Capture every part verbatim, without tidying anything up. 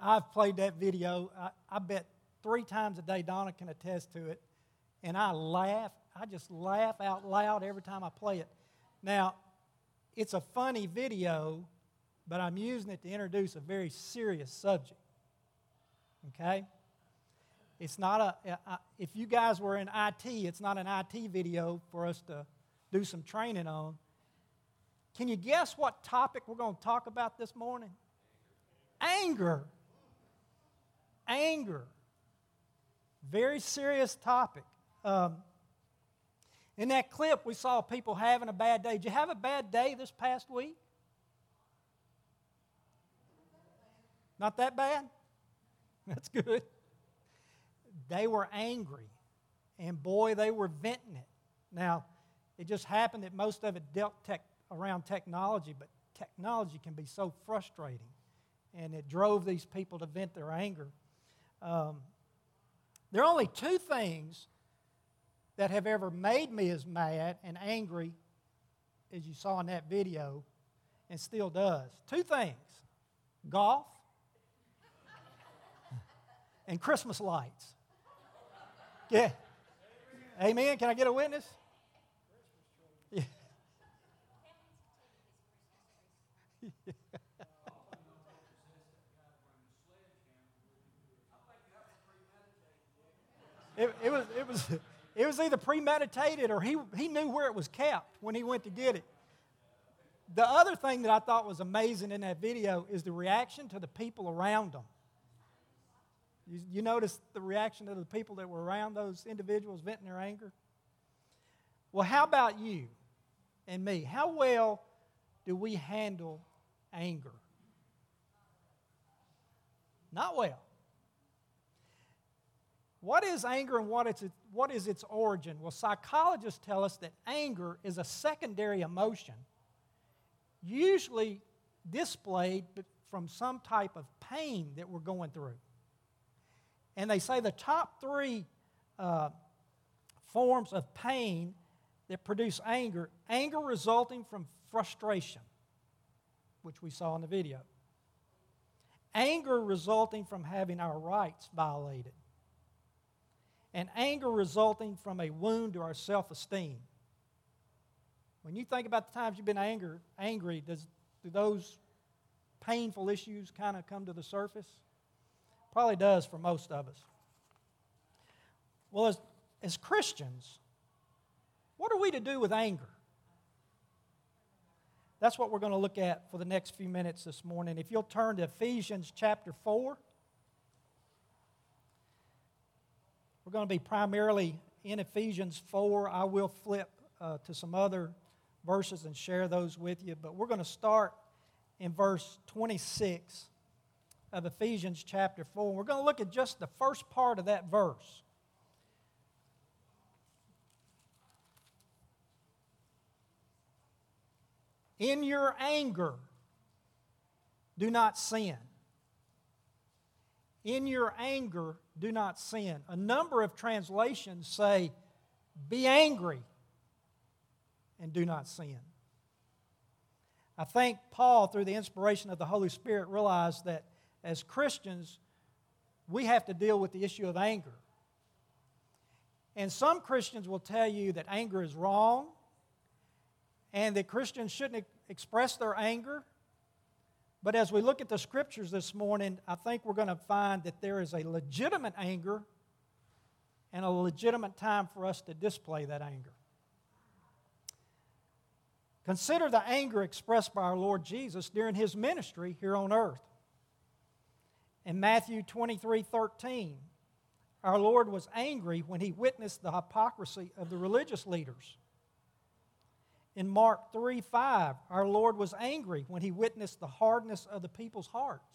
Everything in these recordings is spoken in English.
I've played that video, I, I bet three times a day. Donna can attest to it. And I laugh. I just laugh out loud every time I play it. Now, it's a funny video, but I'm using it to introduce a very serious subject. Okay? It's not a, if you guys were in I T, it's not an I T video for us to do some training on. Can you guess what topic we're going to talk about this morning? Anger. Anger. Very serious topic. Um, in that clip, we saw people having a bad day. Did you have a bad day this past week? Not that bad? That's good. They were angry. And boy, they were venting it. Now, it just happened that most of it dealt tech, around technology, but technology can be so frustrating. And it drove these people to vent their anger. Um, there are only two things that have ever made me as mad and angry as you saw in that video, and still does. Two things: golf and Christmas lights. Yeah. Amen. Can I get a witness? Yeah. It, it was it was it was either premeditated or he he knew where it was kept when he went to get it. The other thing that I thought was amazing in that video is the reaction to the people around them. You, you notice the reaction to the people that were around those individuals venting their anger? Well, how about you and me? How well do we handle anger? Not well. What is anger and what, it's, what is its origin? Well, psychologists tell us that anger is a secondary emotion, usually displayed from some type of pain that we're going through. And they say the top three uh, forms of pain that produce anger, anger resulting from frustration, which we saw in the video. Anger resulting from having our rights violated. And anger resulting from a wound to our self-esteem. When you think about the times you've been anger, angry, does, do those painful issues kind of come to the surface? Probably does for most of us. Well, as, as Christians, what are we to do with anger? That's what we're going to look at for the next few minutes this morning. If you'll turn to Ephesians chapter four. We're going to be primarily in Ephesians four. I will flip uh, to some other verses and share those with you. But we're going to start in verse twenty-six of Ephesians chapter four. We're going to look at just the first part of that verse. In your anger, do not sin. In your anger, do not sin. A number of translations say, be angry and do not sin. I think Paul, through the inspiration of the Holy Spirit, realized that as Christians, we have to deal with the issue of anger. And some Christians will tell you that anger is wrong and that Christians shouldn't express their anger. But as we look at the Scriptures this morning, I think we're going to find that there is a legitimate anger and a legitimate time for us to display that anger. Consider the anger expressed by our Lord Jesus during His ministry here on earth. In Matthew twenty-three thirteen, our Lord was angry when He witnessed the hypocrisy of the religious leaders. In Mark three five, our Lord was angry when He witnessed the hardness of the people's hearts.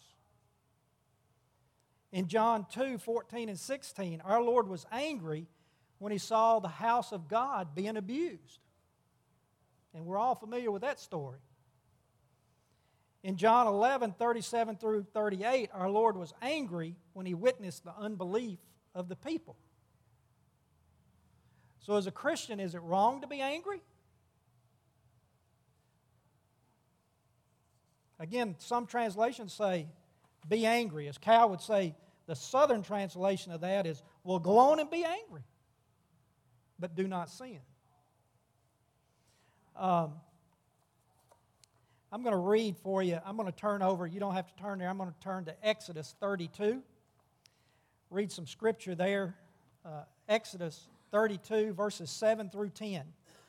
In John two fourteen and sixteen, our Lord was angry when He saw the house of God being abused. And we're all familiar with that story. In John eleven thirty-seven through thirty-eight, our Lord was angry when He witnessed the unbelief of the people. So as a Christian, is it wrong to be angry? Again, some translations say Be angry. As Cal would say, the southern translation of that is, well, go on and be angry, but do not sin. Um, I'm going to read for you. I'm going to turn over. You don't have to turn there. I'm going to turn to Exodus thirty-two. Read some scripture there. Uh, Exodus thirty-two, verses seven through ten.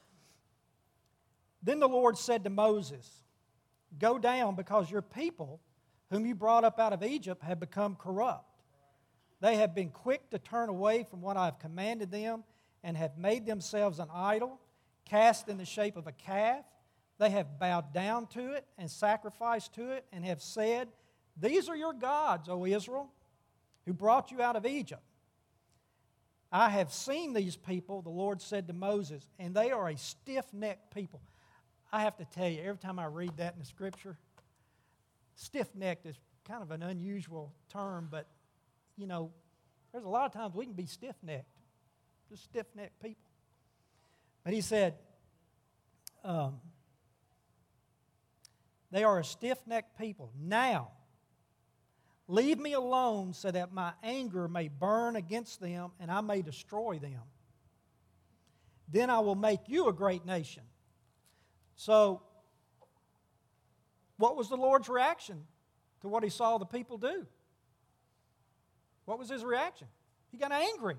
Then the Lord said to Moses, "Go down, because your people, whom you brought up out of Egypt, have become corrupt. They have been quick to turn away from what I have commanded them, and have made themselves an idol, cast in the shape of a calf. They have bowed down to it and sacrificed to it, and have said, 'These are your gods, O Israel, who brought you out of Egypt.' I have seen these people," the Lord said to Moses, "and they are a stiff-necked people." I have to tell you, every time I read that in the Scripture, stiff-necked is kind of an unusual term, but, you know, there's a lot of times we can be stiff-necked, just stiff-necked people. But he said, um, they are a stiff-necked people. Now, leave me alone so that my anger may burn against them and I may destroy them. Then I will make you a great nation. So, what was the Lord's reaction to what he saw the people do? What was his reaction? He got angry.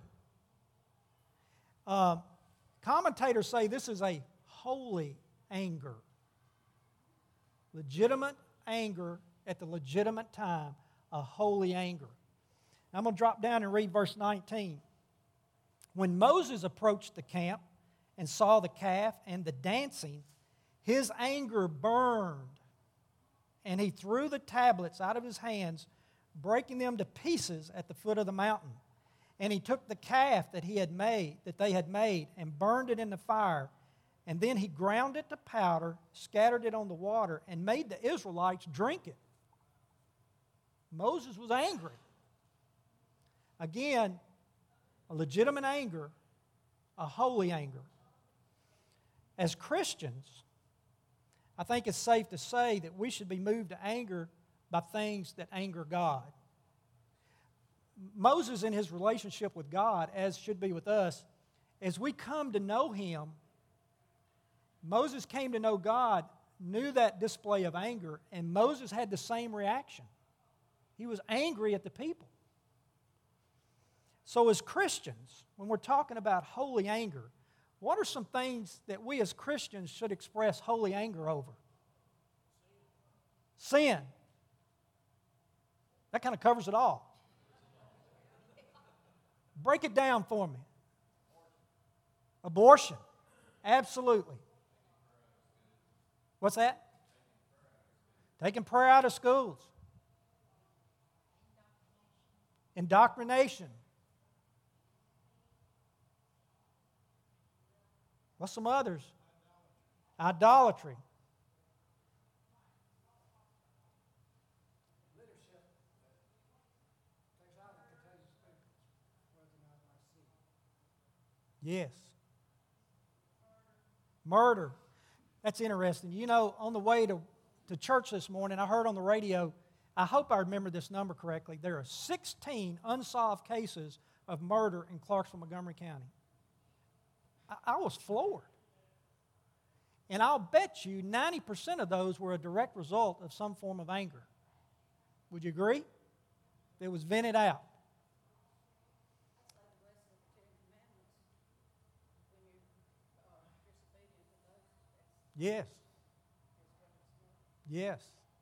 Uh, commentators say this is a holy anger. Legitimate anger at the legitimate time. A holy anger. I'm going to drop down and read verse nineteen. When Moses approached the camp and saw the calf and the dancing, his anger burned, and he threw the tablets out of his hands, breaking them to pieces at the foot of the mountain. And he took the calf that he had made, that they had made, and burned it in the fire. And then he ground it to powder, scattered it on the water, and made the Israelites drink it. Moses was angry. Again, a legitimate anger, a holy anger. As Christians, I think it's safe to say that we should be moved to anger by things that anger God. Moses, in his relationship with God, as should be with us, as we come to know Him, Moses came to know God, knew that display of anger, and Moses had the same reaction. He was angry at the people. So as Christians, when we're talking about holy anger, what are some things that we as Christians should express holy anger over? Sin. That kind of covers it all. Break it down for me. Abortion. Absolutely. What's that? Taking prayer out of schools. Indoctrination. What's some others? Idolatry. Yes. Murder. That's interesting. You know, on the way to, to church this morning, I heard on the radio, I hope I remember this number correctly, there are sixteen unsolved cases of murder in Clarksville, Montgomery County. I, I was floored. And I'll bet you ninety percent of those were a direct result of some form of anger. Would you agree? It was vented out. Yes. Yes.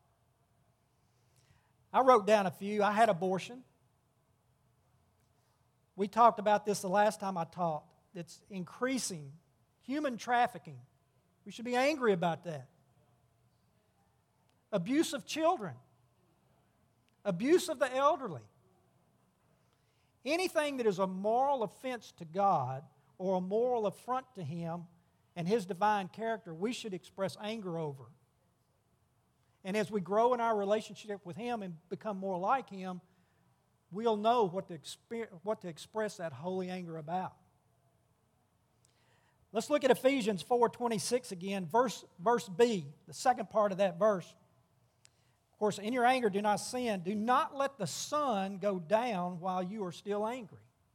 I wrote down a few. I had abortion. We talked about this the last time I taught. It's increasing. Human trafficking. We should be angry about that. Abuse of children. Abuse of the elderly. Anything that is a moral offense to God or a moral affront to Him and His divine character, we should express anger over. And as we grow in our relationship with Him and become more like Him, we'll know what to, exper- what to express that holy anger about. Let's look at Ephesians four twenty-six again, verse, verse B, the second part of that verse. course, in your anger, do not sin. Do not let the sun go down while you are still angry.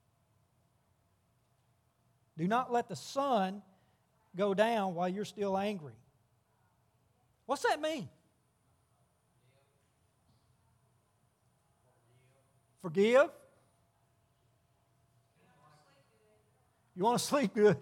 Do not let the sun go down while you're still angry. What's that mean? Forgive? You want to sleep good?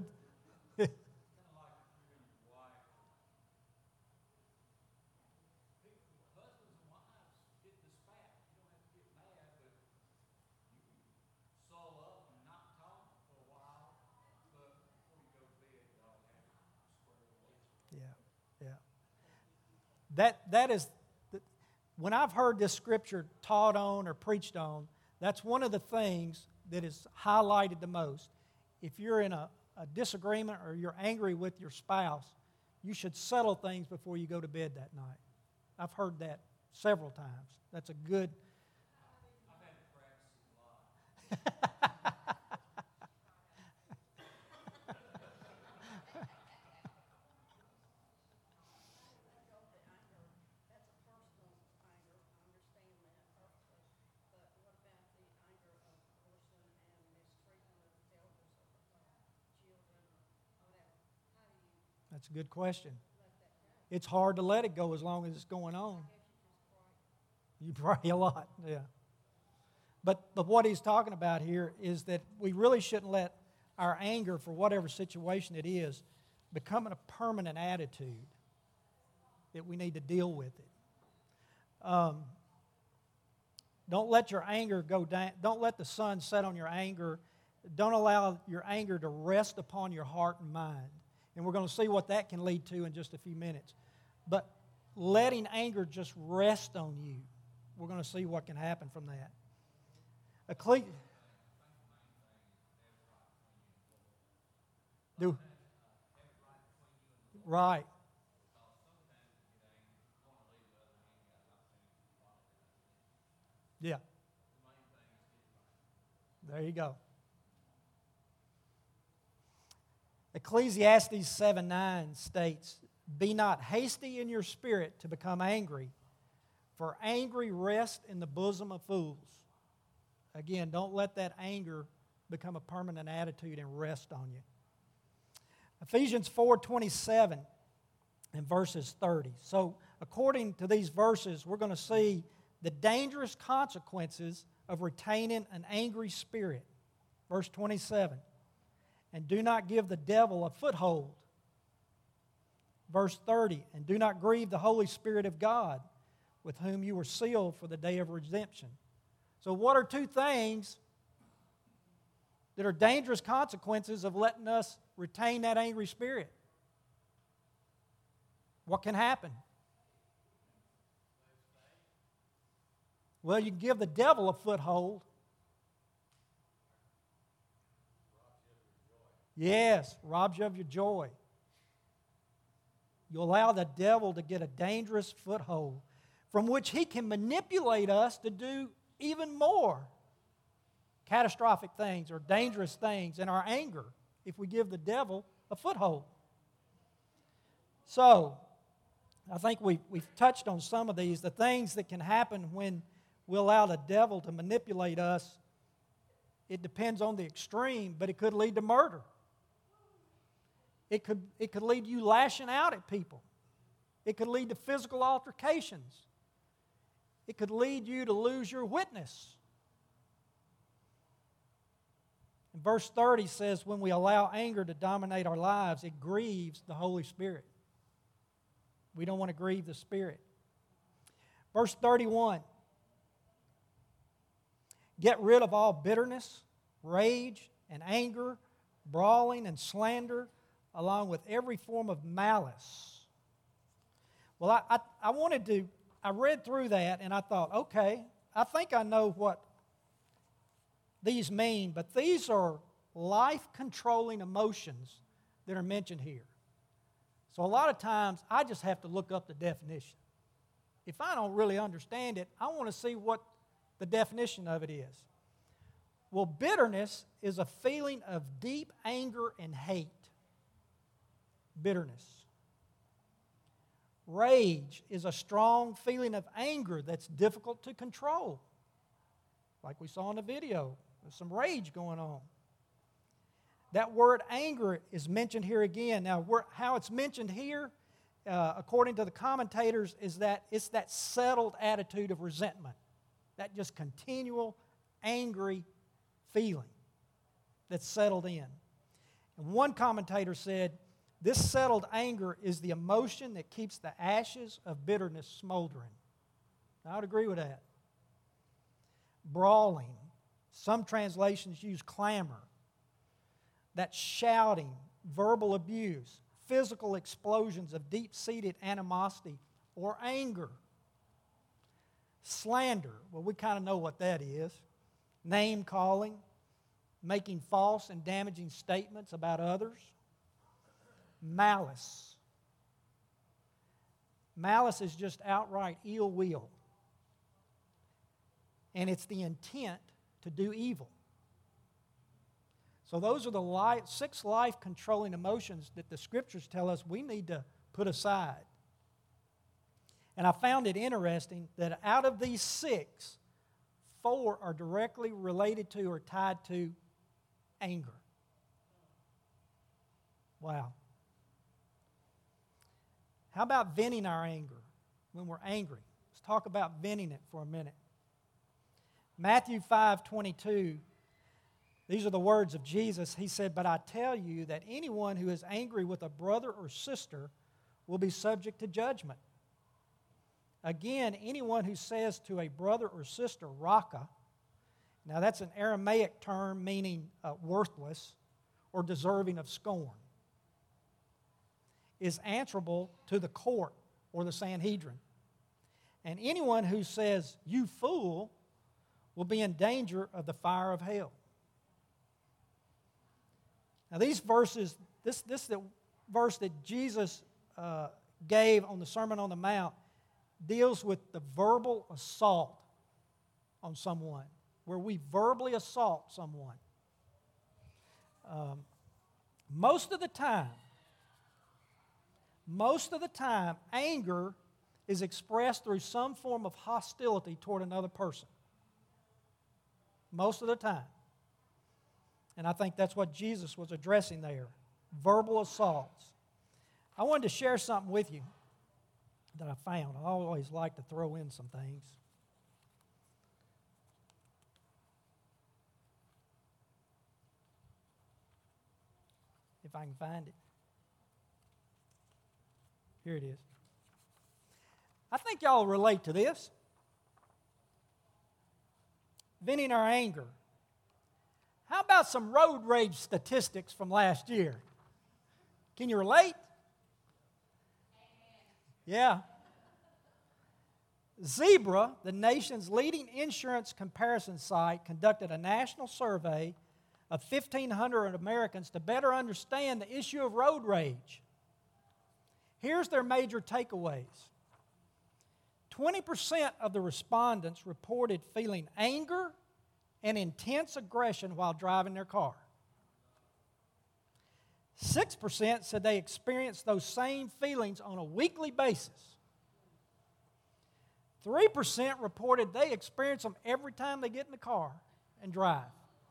That, that is, when I've heard this scripture taught on or preached on, that's one of the things that is highlighted the most. If you're in a, a disagreement or you're angry with your spouse, you should settle things before you go to bed that night. I've heard that several times. That's a good... I've had to practice a lot. That's a good question. It's hard to let it go as long as it's going on. You pray a lot, yeah. But, but what he's talking about here is that we really shouldn't let our anger for whatever situation it is become a permanent attitude, that we need to deal with it. Um, don't let your anger go down. Don't let the sun set on your anger. Don't allow your anger to rest upon your heart and mind. And we're going to see what that can lead to in just a few minutes. But letting anger just rest on you, we're going to see what can happen from that. Ecclesi- Do right. Yeah. There you go. Ecclesiastes seven nine states, "Be not hasty in your spirit to become angry, for angry rest in the bosom of fools." Again, don't let that anger become a permanent attitude and rest on you. Ephesians four twenty-seven and verses thirty. So, according to these verses, we're going to see the dangerous consequences of retaining an angry spirit. Verse twenty-seven. "And do not give the devil a foothold." Verse thirty. "And do not grieve the Holy Spirit of God, with whom you were sealed for the day of redemption." So what are two things that are dangerous consequences of letting us retain that angry spirit? What can happen? Well, you can give the devil a foothold. Yes, robs you of your joy. You allow the devil to get a dangerous foothold from which he can manipulate us to do even more catastrophic things or dangerous things in our anger if we give the devil a foothold. So, I think we've, we've touched on some of these. The things that can happen when we allow the devil to manipulate us, it depends on the extreme, but it could lead to murder. It could, it could lead to you lashing out at people. It could lead to physical altercations. It could lead you to lose your witness. And verse thirty says, when we allow anger to dominate our lives, it grieves the Holy Spirit. We don't want to grieve the Spirit. Verse thirty-one, "Get rid of all bitterness, rage, and anger, brawling and slander, along with every form of malice." Well, I, I, I wanted to, I read through that and I thought, okay, I think I know what these mean, but these are life-controlling emotions that are mentioned here. So a lot of times I just have to look up the definition. If I don't really understand it, I want to see what the definition of it is. Well, bitterness is a feeling of deep anger and hate. Bitterness. Rage is a strong feeling of anger that's difficult to control. Like we saw in the video, there's some rage going on. That word anger is mentioned here again. Now, how it's mentioned here, uh, according to the commentators, is that it's that settled attitude of resentment. That just continual angry feeling that's settled in. And one commentator said, this settled anger is the emotion that keeps the ashes of bitterness smoldering. I would agree with that. Brawling. Some translations use clamor. That's shouting, verbal abuse, physical explosions of deep-seated animosity or anger. Slander. Well, we kind of know what that is. Name-calling, making false and damaging statements about others. Malice. Malice is just outright ill will. And it's the intent to do evil. So those are the life, six life-controlling emotions that the Scriptures tell us we need to put aside. And I found it interesting that out of these six, four are directly related to or tied to anger. Wow. How about venting our anger when we're angry? Let's talk about venting it for a minute. Matthew five twenty-two, these are the words of Jesus. He said, "But I tell you that anyone who is angry with a brother or sister will be subject to judgment. Again, anyone who says to a brother or sister, raka," now that's an Aramaic term meaning uh, worthless or deserving of scorn, is answerable to the court or the Sanhedrin. And anyone who says, "you fool," will be in danger of the fire of hell. Now these verses, this, this the verse that Jesus uh, gave on the Sermon on the Mount deals with the verbal assault on someone, where we verbally assault someone. Um, most of the time, most of the time, anger is expressed through some form of hostility toward another person. Most of the time. And I think that's what Jesus was addressing there. Verbal assaults. I wanted to share something with you that I found. I always like to throw in some things. If I can find it. Here it is. I think y'all relate to this. Venting our anger. How about some road rage statistics from last year? Can you relate? Yeah. Zebra, the nation's leading insurance comparison site, conducted a national survey of fifteen hundred Americans to better understand the issue of road rage. Here's their major takeaways. twenty percent of the respondents reported feeling anger and intense aggression while driving their car. six percent said they experienced those same feelings on a weekly basis. three percent reported they experience them every time they get in the car and drive.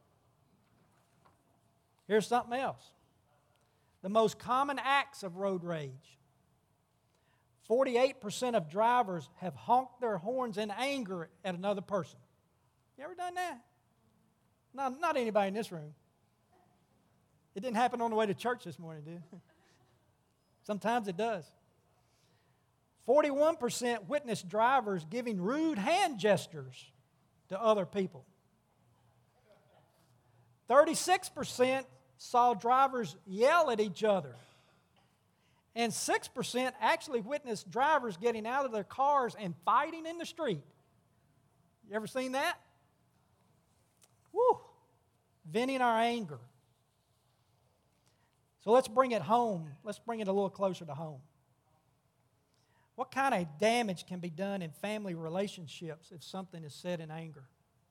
Here's something else. The most common acts of road rage. forty-eight percent of drivers have honked their horns in anger at another person. You ever done that? No, not anybody in this room. It didn't happen on the way to church this morning, did it? Sometimes it does. forty-one percent witnessed drivers giving rude hand gestures to other people. thirty-six percent saw drivers yell at each other. And six percent actually witnessed drivers getting out of their cars and fighting in the street. You ever seen that? Woo! Venting our anger. So let's bring it home. Let's bring it a little closer to home. What kind of damage can be done in family relationships if something is said in anger?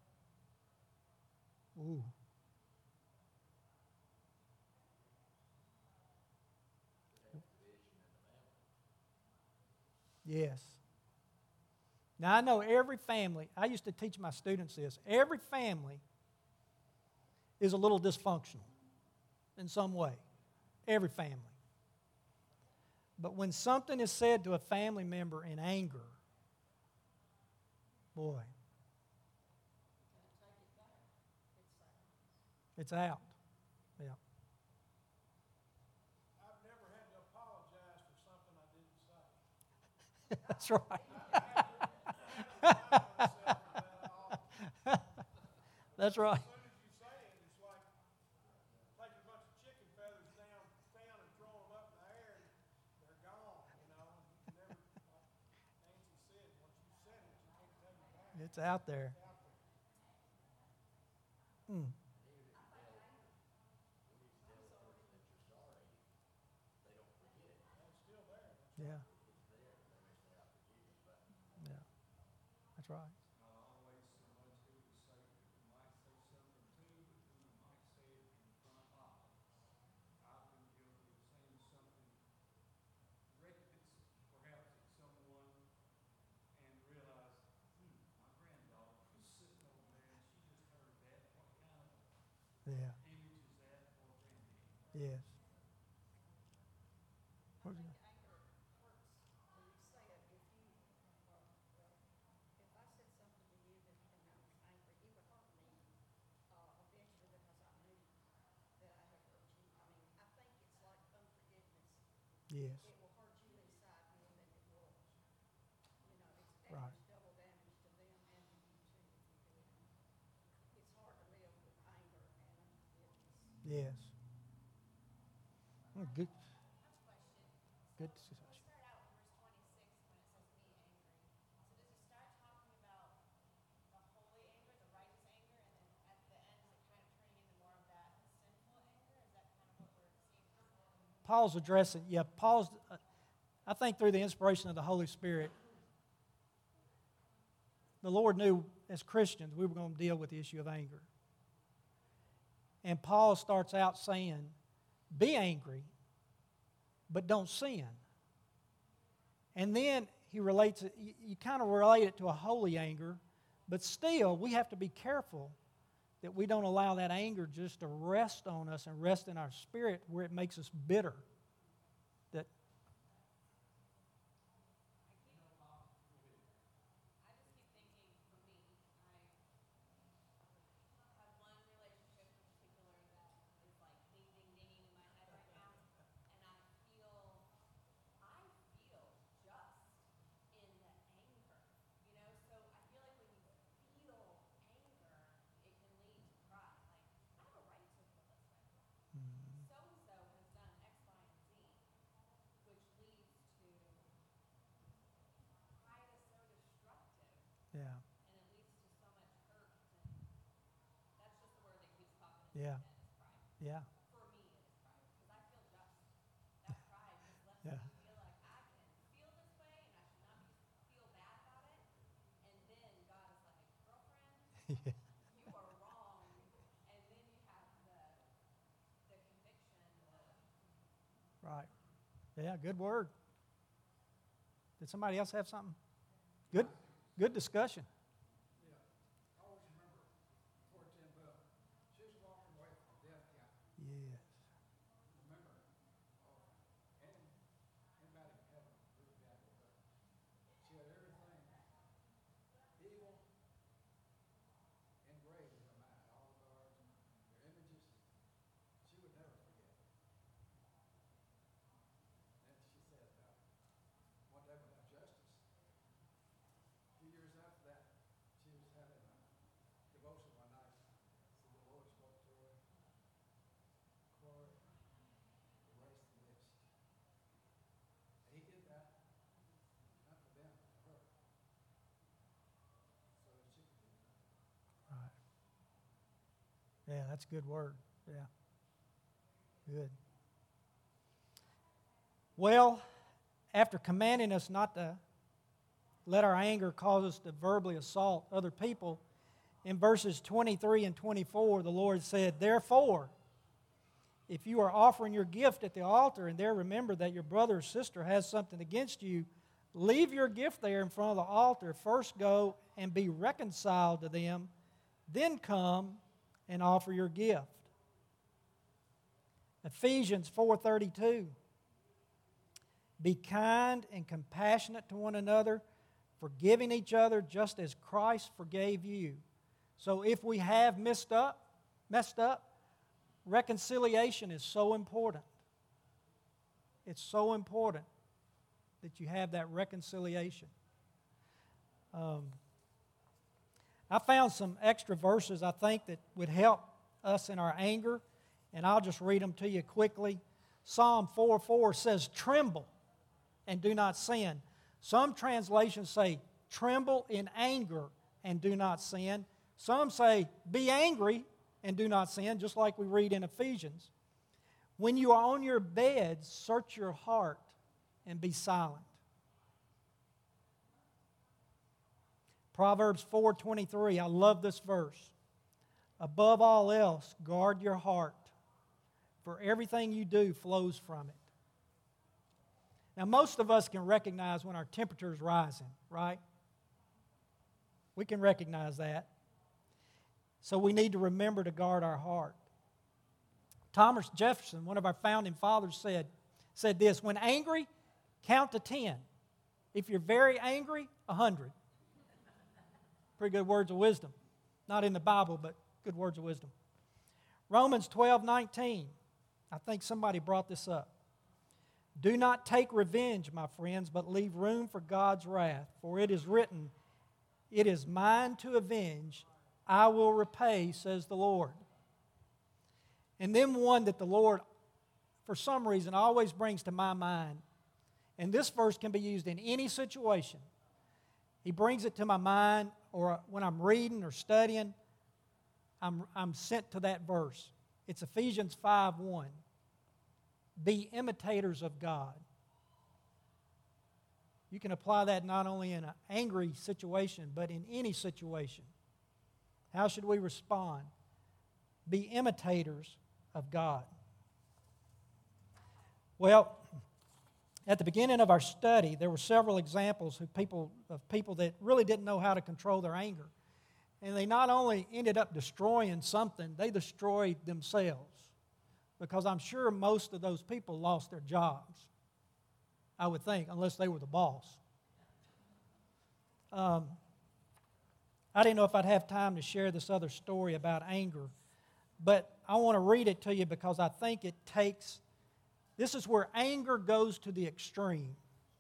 Ooh. Yes. Now, I know every family, I used to teach my students this, every family is a little dysfunctional in some way. Every family. But when something is said to a family member in anger, boy, it's out. Yeah. I've never had to apologize for something I didn't say. That's right. That's right. As soon as you say it, it's like take a bunch of chicken feathers down, down and throw them up in the air, and they're gone. You know, you never, like Nancy said, once you said it, you can't take it back. It's out there. It's out there. Hmm. Yeah. Yeah. That's right. Not always someone who will say, who might say something to, but who might say it in front of. I've been guilty of saying something reckless, perhaps at someone, and realized, hmm, my granddaughter was sitting over there and she just heard that. What kind of Yeah. image is that for granddaddy? Yes. I What was think it? anger hurts when you say it. If you, well, well, if I said something to you that, and I was angry, it would hurt me uh, eventually because I knew that I had hurt you. I mean, I think it's like unforgiveness. Yes. It will hurt you inside more than it will, you know, it's Right. damage, double damage to them and to you too if you do it. It's hard to live with anger and unforgiveness. Yes. Mm, good. Good We discussion. start out in verse twenty-six when it says be angry. So does it start talking about the holy anger, the righteous anger, and then at the end is it kind of turning into more of that sinful anger? Is that kind of what we're seeing? Paul's addressing, yeah, Paul's, uh, I think through the inspiration of the Holy Spirit, the Lord knew as Christians we were going to deal with the issue of anger. And Paul starts out saying, be angry, but don't sin. And then he relates it, you, you kind of relate it to a holy anger, but still we have to be careful that we don't allow that anger just to rest on us and rest in our spirit where it makes us bitter. That I just keep thinking, for me, I have one relationship in particular that is like ding, ding, dinging in my head right now, and I feel, I feel just in the anger, you know? So I feel like when you feel anger, it can lead to pride. Like, I have a right to feel this way. So-and-so has done X, Y, and Z, which leads to pride is so destructive. yeah, And it leads to so much hurt, and that's just the word that keeps popping into Yeah. my head is pride. yeah, For me, it is pride, because I feel just. That pride just lets Yeah. me feel like I can feel this way, and I should not be, feel bad about it, and then God is like, girlfriend, yeah, you are wrong, and then you have the, the conviction, the, right. Yeah, good word. Did somebody else have something? Good, good discussion. Yeah. I always remember before Tim Bell, she was walking away from death camp. Yes. Remember, oh, and anybody in heaven really bad with her. She had everything evil engraved in her mind, all the guards and their images. She would never forget. And she said, uh, one day without justice, a few years after that, she was having a devotion one night. So the Lord spoke to her, Corey, erase the list. And he did that, not for them, but for her. So that she could be done. Right. Yeah, that's a good word. Yeah. Good. Well, after commanding us not to let our anger cause us to verbally assault other people, in verses twenty-three and twenty-four, the Lord said, therefore, if you are offering your gift at the altar and there remember that your brother or sister has something against you, Leave your gift there in front of the altar. First go and be reconciled to them, then come and offer your gift. Ephesians four thirty-two. Be kind and compassionate to one another, forgiving each other just as Christ forgave you. So if we have messed up, messed up, reconciliation is so important. It's so important that you have that reconciliation. Um, I found some extra verses I think that would help us in our anger, and I'll just read them to you quickly. Psalm four four says, tremble and do not sin. Some translations say, tremble in anger and do not sin. Some say, be angry and do not sin, just like we read in Ephesians. When you are on your bed, search your heart and be silent. Proverbs four twenty-three, I love this verse. Above all else, guard your heart, for everything you do flows from it. Now, most of us can recognize when our temperature is rising, right? We can recognize that. So we need to remember to guard our heart. Thomas Jefferson, one of our founding fathers, said, said this, when angry, count to ten. If you're very angry, a hundred. Pretty good words of wisdom. Not in the Bible, but good words of wisdom. Romans twelve nineteen. I think somebody brought this up. Do not take revenge, my friends, but leave room for God's wrath. For it is written, it is mine to avenge, I will repay, says the Lord. And then one that the Lord, for some reason, always brings to my mind. And this verse can be used in any situation. He brings it to my mind, or when I'm reading or studying, I'm, I'm sent to that verse. It's Ephesians five one. Be imitators of God. You can apply that not only in an angry situation, but in any situation. How should we respond? Be imitators of God. Well, at the beginning of our study, there were several examples of people, of people that really didn't know how to control their anger. And they not only ended up destroying something, they destroyed themselves. Because I'm sure most of those people lost their jobs, I would think, unless they were the boss. Um, I didn't know if I'd have time to share this other story about anger, but I want to read it to you because I think it takes, this is where anger goes to the extreme.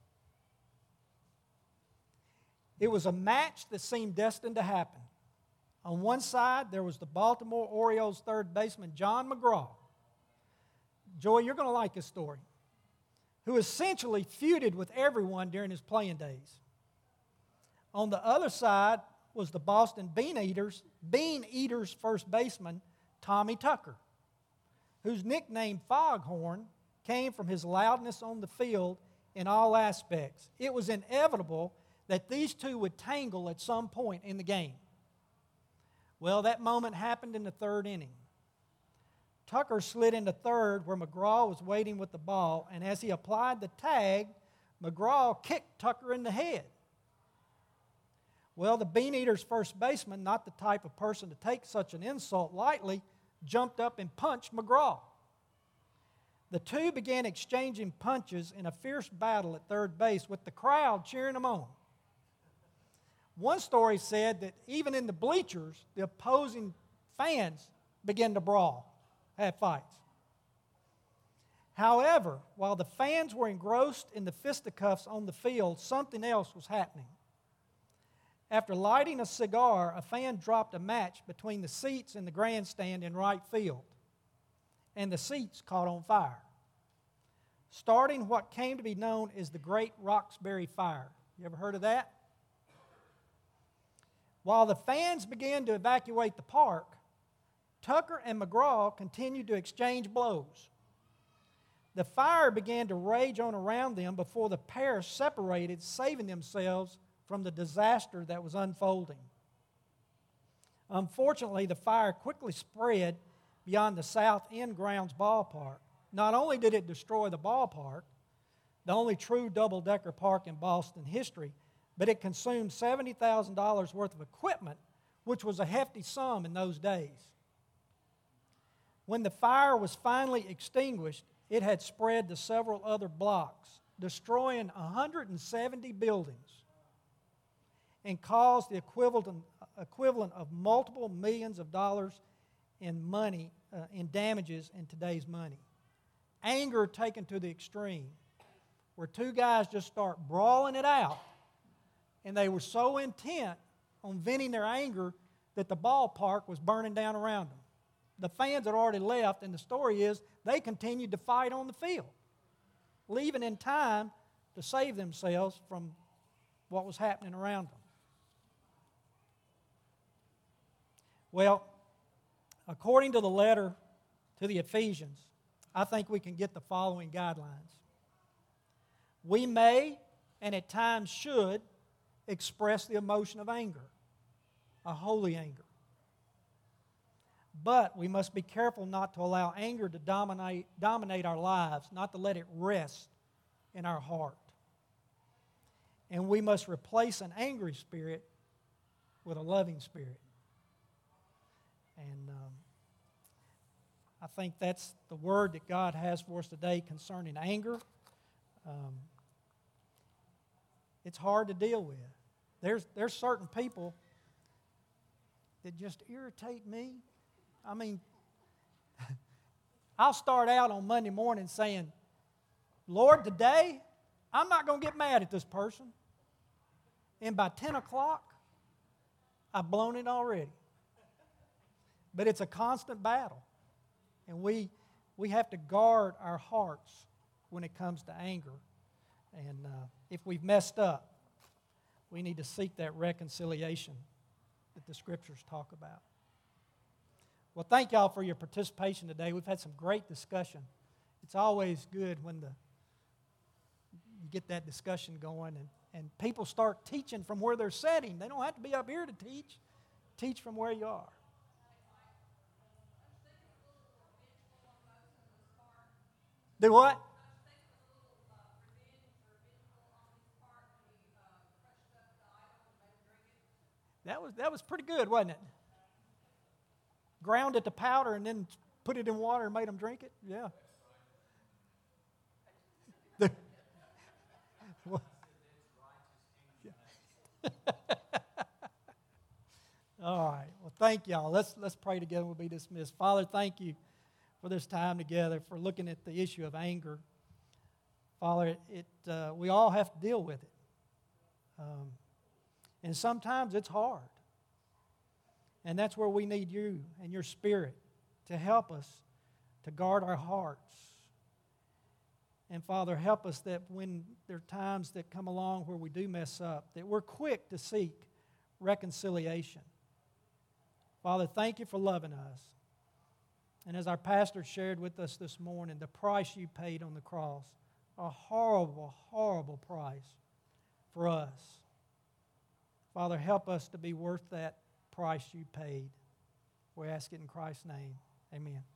It was a match that seemed destined to happen. On one side, there was the Baltimore Orioles third baseman, John McGraw. Joey, you're going to like this story. Who essentially feuded with everyone during his playing days. On the other side was the Boston Bean Eaters, Bean Eaters first baseman, Tommy Tucker, whose nickname Foghorn came from his loudness on the field in all aspects. It was inevitable that these two would tangle at some point in the game. Well, that moment happened in the third inning. Tucker slid into third where McGraw was waiting with the ball, and as he applied the tag, McGraw kicked Tucker in the head. Well, the Bean Eaters first baseman, not the type of person to take such an insult lightly, jumped up and punched McGraw. The two began exchanging punches in a fierce battle at third base with the crowd cheering them on. One story said that even in the bleachers, the opposing fans began to brawl. Have fights. However, while the fans were engrossed in the fisticuffs on the field, something else was happening. After lighting a cigar, a fan dropped a match between the seats in the grandstand in right field, and the seats caught on fire, starting what came to be known as the Great Roxbury Fire. You ever heard of that? While the fans began to evacuate the park, Tucker and McGraw continued to exchange blows. The fire began to rage on around them before the pair separated, saving themselves from the disaster that was unfolding. Unfortunately, the fire quickly spread beyond the South End Grounds ballpark. Not only did it destroy the ballpark, the only true double-decker park in Boston history, but it consumed seventy thousand dollars worth of equipment, which was a hefty sum in those days. When the fire was finally extinguished, it had spread to several other blocks, destroying one hundred seventy buildings and caused the equivalent, equivalent of multiple millions of dollars in money, uh, in damages in today's money. Anger taken to the extreme, where two guys just start brawling it out, and they were so intent on venting their anger that the ballpark was burning down around them. The fans had already left, and the story is they continued to fight on the field, leaving in time to save themselves from what was happening around them. Well, according to the letter to the Ephesians, I think we can get the following guidelines. We may, and at times should, express the emotion of anger, a holy anger. But we must be careful not to allow anger to dominate, dominate our lives, not to let it rest in our heart. And we must replace an angry spirit with a loving spirit. And um, I think that's the word that God has for us today concerning anger. Um, it's hard to deal with. There's, there's certain people that just irritate me. I mean, I'll start out on Monday morning saying, Lord, today I'm not going to get mad at this person. And by ten o'clock, I've blown it already. But it's a constant battle. And we, we have to guard our hearts when it comes to anger. And uh, if we've messed up, we need to seek that reconciliation that the Scriptures talk about. Well, thank y'all for your participation today. We've had some great discussion. It's always good when the you get that discussion going and, and people start teaching from where they're sitting. They don't have to be up here to teach. Teach from where you are. Do what? That was that was pretty good, wasn't it? Ground it to powder and then put it in water and made them drink it? Yeah. The, well, yeah. All right. Well, thank y'all. Let's let's pray together. We'll be dismissed. Father, thank you for this time together, for looking at the issue of anger. Father, it uh, we all have to deal with it. Um, and sometimes it's hard. And that's where we need you and your Spirit to help us to guard our hearts. And Father, help us that when there are times that come along where we do mess up, that we're quick to seek reconciliation. Father, thank you for loving us. And as our pastor shared with us this morning, the price you paid on the cross, a horrible, horrible price for us. Father, help us to be worth that price you paid. We ask it in Christ's name. Amen.